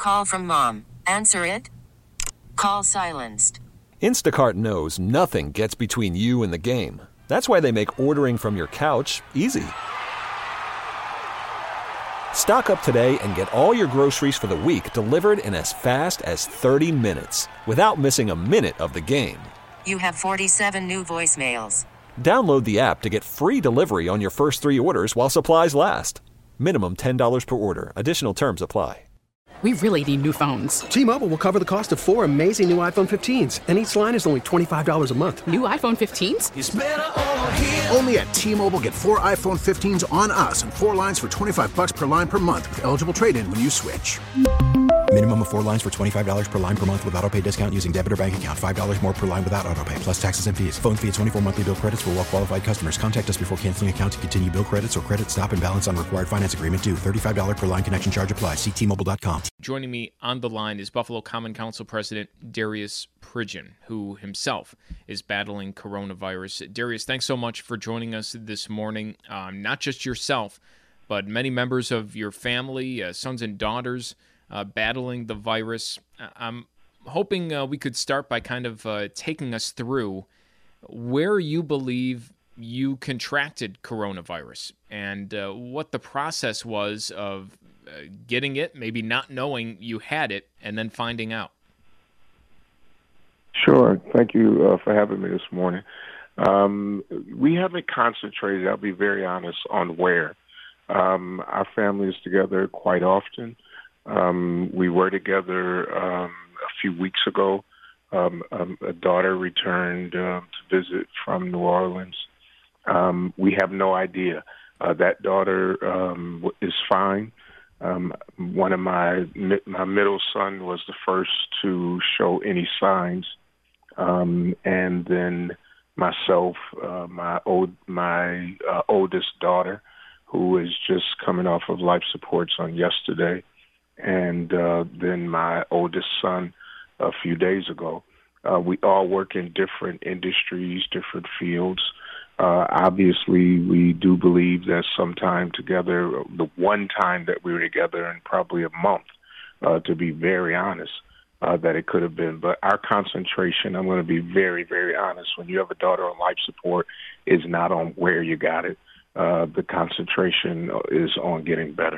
call from mom. Answer it. Call silenced. Instacart knows nothing gets between you and the game. That's why they make ordering from your couch easy. Stock up today and get all your groceries for the week delivered in as fast as 30 minutes without missing a minute of the game. You have 47 new voicemails. Download the app to get free delivery on your first 3 orders while supplies last. Minimum $10 per order. Additional terms apply. We really need new phones. T-Mobile will cover the cost of 4 amazing new iPhone 15s, and each line is only $25 a month. New iPhone 15s? It's better over here. Only at T-Mobile, get 4 iPhone 15s on us and 4 lines for $25 per line per month with eligible trade-in when you switch. Minimum of 4 lines for $25 per line per month with autopay discount using debit or bank account. $5 more per line without autopay, plus taxes and fees. Phone fee at 24 monthly bill credits for well-qualified customers. Contact us before canceling account to continue bill credits or credit stop and balance on required finance agreement due. $35 per line connection charge applies. See T-Mobile.com. Joining me on the line is Buffalo Common Council President Darius Pridgeon, who himself is battling coronavirus. Darius, thanks so much for joining us this morning. Not just yourself, but many members of your family, sons and daughters, battling the virus. I'm hoping we could start by kind of taking us through where you believe you contracted coronavirus and what the process was of getting it, maybe not knowing you had it, and then finding out. Sure. Thank you for having me this morning. We haven't concentrated, I'll be very honest, on where. Our family is together quite often. We were together a few weeks ago. A daughter returned to visit from New Orleans. We have no idea. That daughter is fine. One of my middle son was the first to show any signs, and then myself, my oldest daughter, who is just coming off of life supports on yesterday, and then my oldest son a few days ago. We all work in different industries, different fields. Obviously, we do believe that sometime together, the one time that we were together in probably a month, to be very honest, that it could have been. But our concentration, I'm going to be very, very honest, when you have a daughter on life support, is not on where you got it. The concentration is on getting better.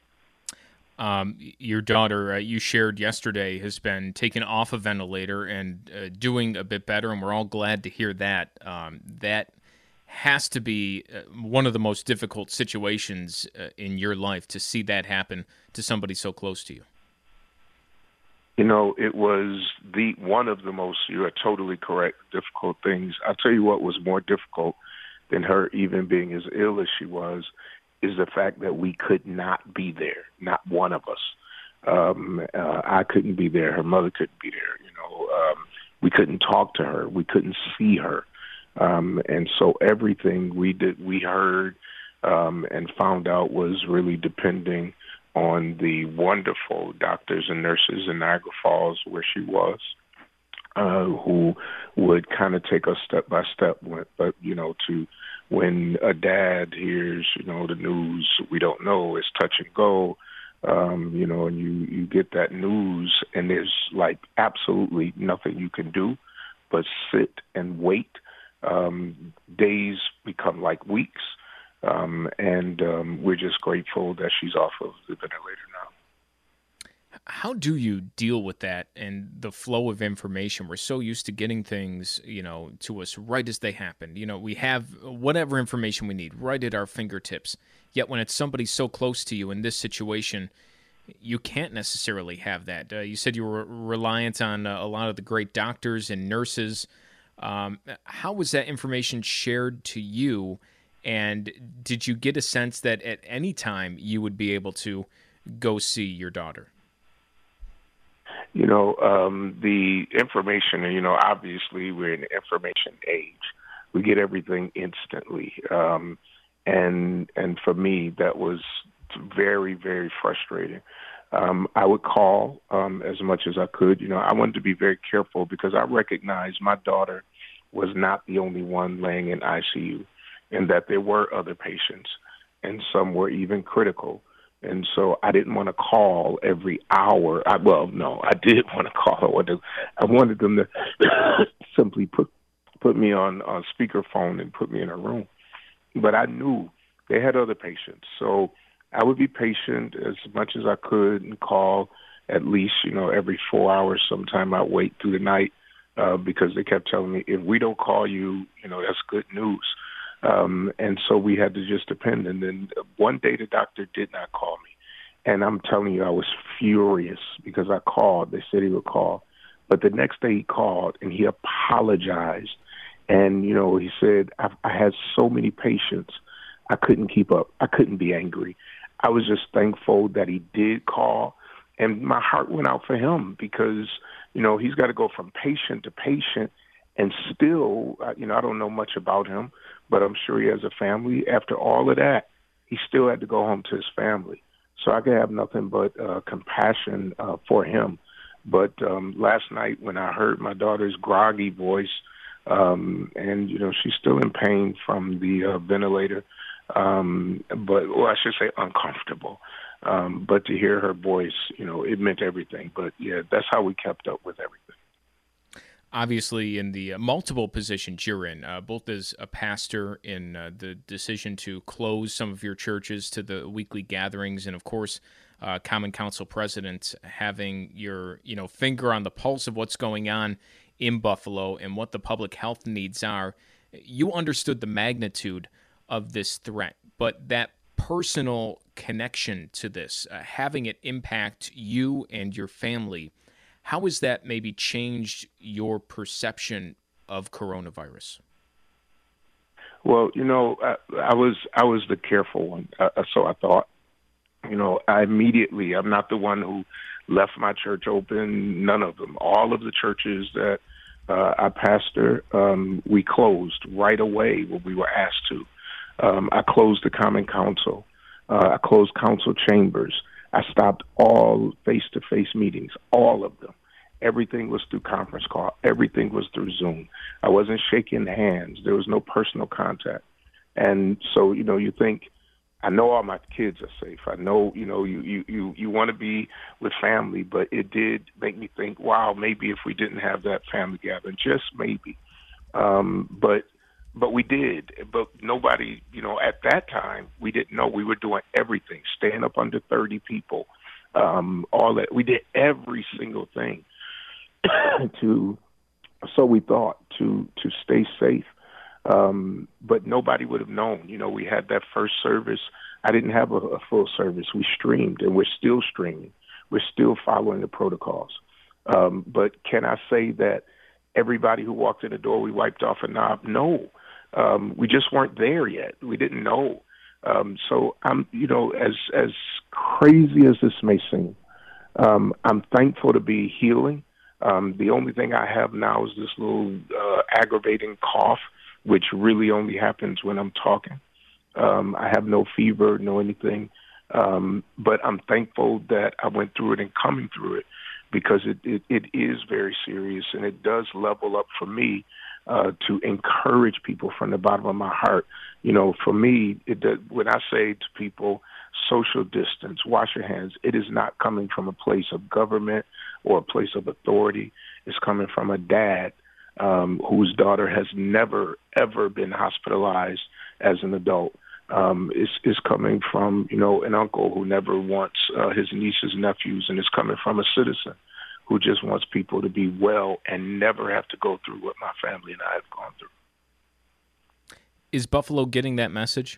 Your daughter, you shared yesterday, has been taken off a ventilator and doing a bit better, and we're all glad to hear that. That has to be one of the most difficult situations in your life, to see that happen to somebody so close to you. You know, it was one of the most, you are totally correct, difficult things. I'll tell you what was more difficult than her even being as ill as she was, is the fact that we could not be there, not one of us. I couldn't be there. Her mother couldn't be there. We couldn't talk to her. We couldn't see her. And so everything we did, we heard and found out was really depending on the wonderful doctors and nurses in Niagara Falls where she was, who would kind of take us step by step. But, to when a dad hears, the news, we don't know, it's touch and go, and you get that news, and there's like absolutely nothing you can do but sit and wait. Days become like weeks, and we're just grateful that she's off of the ventilator now. How do you deal with that and the flow of information? We're so used to getting things, to us right as they happen. We have whatever information we need right at our fingertips. Yet when it's somebody so close to you in this situation, you can't necessarily have that. You said you were reliant on a lot of the great doctors and nurses. How was that information shared to you? And did you get a sense that at any time you would be able to go see your daughter? The information, obviously we're in the information age. We get everything instantly. And for me, that was very, very frustrating. I would call as much as I could. I wanted to be very careful because I recognized my daughter was not the only one laying in ICU, and that there were other patients, and some were even critical. And so I didn't want to call every hour. I did want to call. I wanted them to simply put me on speakerphone and put me in a room. But I knew they had other patients. So I would be patient as much as I could and call at least, every 4 hours. Sometime I'd wait through the night because they kept telling me, if we don't call you, that's good news. And so we had to just depend. And then one day the doctor did not call me. And I'm telling you, I was furious because I called. They said he would call. But the next day he called and he apologized. And, he said, I had so many patients, I couldn't keep up. I couldn't be angry. I was just thankful that he did call. And my heart went out for him because, he's got to go from patient to patient. And still, I don't know much about him, but I'm sure he has a family. After all of that, he still had to go home to his family. So I could have nothing but compassion for him. But last night when I heard my daughter's groggy voice, and, she's still in pain from the ventilator, I should say uncomfortable. But to hear her voice, it meant everything. But, yeah, that's how we kept up with everything. Obviously, in the multiple positions you're in, both as a pastor in the decision to close some of your churches to the weekly gatherings, and of course, Common Council president, having your finger on the pulse of what's going on in Buffalo and what the public health needs are, you understood the magnitude of this threat, but that personal connection to this, having it impact you and your family. How has that maybe changed your perception of coronavirus? Well, I was the careful one, so I thought. I'm not the one who left my church open. None of them. All of the churches that I pastor, we closed right away when we were asked to. I closed the Common Council. I closed council chambers. I stopped all face-to-face meetings, all of them. Everything was through conference call. Everything was through Zoom. I wasn't shaking hands. There was no personal contact. And so, you think, I know all my kids are safe. I know, you want to be with family, but it did make me think, wow, maybe if we didn't have that family gathering, just maybe. But we did. But nobody, at that time, we didn't know. We were doing everything, staying up under 30 people, all that. We did every single thing so we thought, to stay safe. But nobody would have known. We had that first service. I didn't have a full service. We streamed, and we're still streaming. We're still following the protocols. But can I say that everybody who walked in the door, we wiped off a knob? No. We just weren't there yet. We didn't know. So I'm, as crazy as this may seem, I'm thankful to be healing. The only thing I have now is this little aggravating cough, which really only happens when I'm talking. I have no fever, no anything. But I'm thankful that I went through it and coming through it, because it is very serious, and it does level up for me to encourage people from the bottom of my heart. For me, when I say to people, social distance, wash your hands, it is not coming from a place of government or a place of authority. It's coming from a dad whose daughter has never, ever been hospitalized as an adult. It's coming from, an uncle who never wants his nieces and nephews, and it's coming from a citizen who just wants people to be well and never have to go through what my family and I have gone through. Is Buffalo getting that message?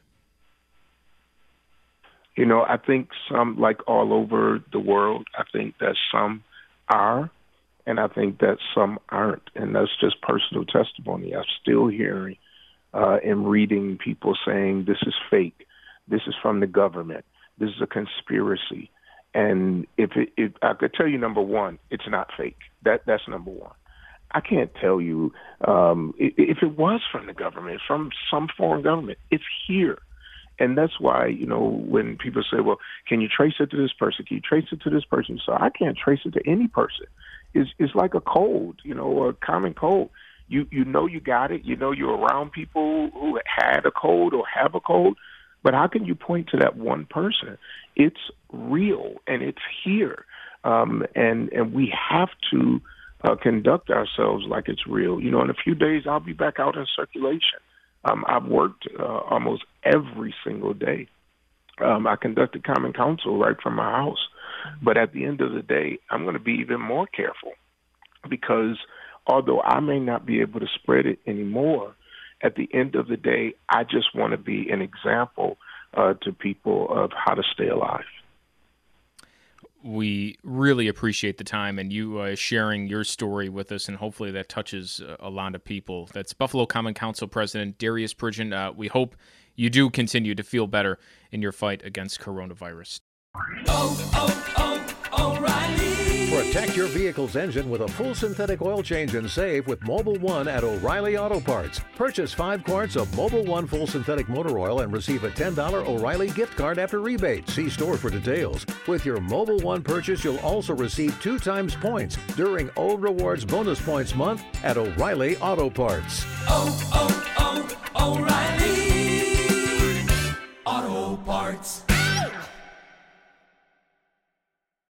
I think some, like all over the world, I think that some are, and I think that some aren't. And that's just personal testimony. I'm still hearing and reading people saying this is fake. This is from the government. This is a conspiracy. And if I could tell you, number one, it's not fake. That's number one. I can't tell you if it was from the government, from some foreign government. It's here. And that's why, when people say, well, can you trace it to this person? Can you trace it to this person? So I can't trace it to any person. It's like a cold, a common cold. You know you got it. You're around people who had a cold or have a cold, But how can you point to that one person? It's real and it's here. And we have to conduct ourselves like it's real. You know, in a few days, I'll be back out in circulation. I've worked almost every single day. I conducted Common Council right from my house. But at the end of the day, I'm going to be even more careful because although I may not be able to spread it anymore, at the end of the day, I just want to be an example to people of how to stay alive. We really appreciate the time and you sharing your story with us, and hopefully that touches a lot of people. That's Buffalo Common Council President Darius Pridgeon. We hope you do continue to feel better in your fight against coronavirus. O'Reilly. Protect your vehicle's engine with a full synthetic oil change and save with Mobil 1 at O'Reilly Auto Parts. Purchase 5 quarts of Mobil 1 full synthetic motor oil and receive a $10 O'Reilly gift card after rebate. See store for details. With your Mobil 1 purchase, you'll also receive 2 times points during O Rewards Bonus Points Month at O'Reilly Auto Parts. O'Reilly Auto Parts.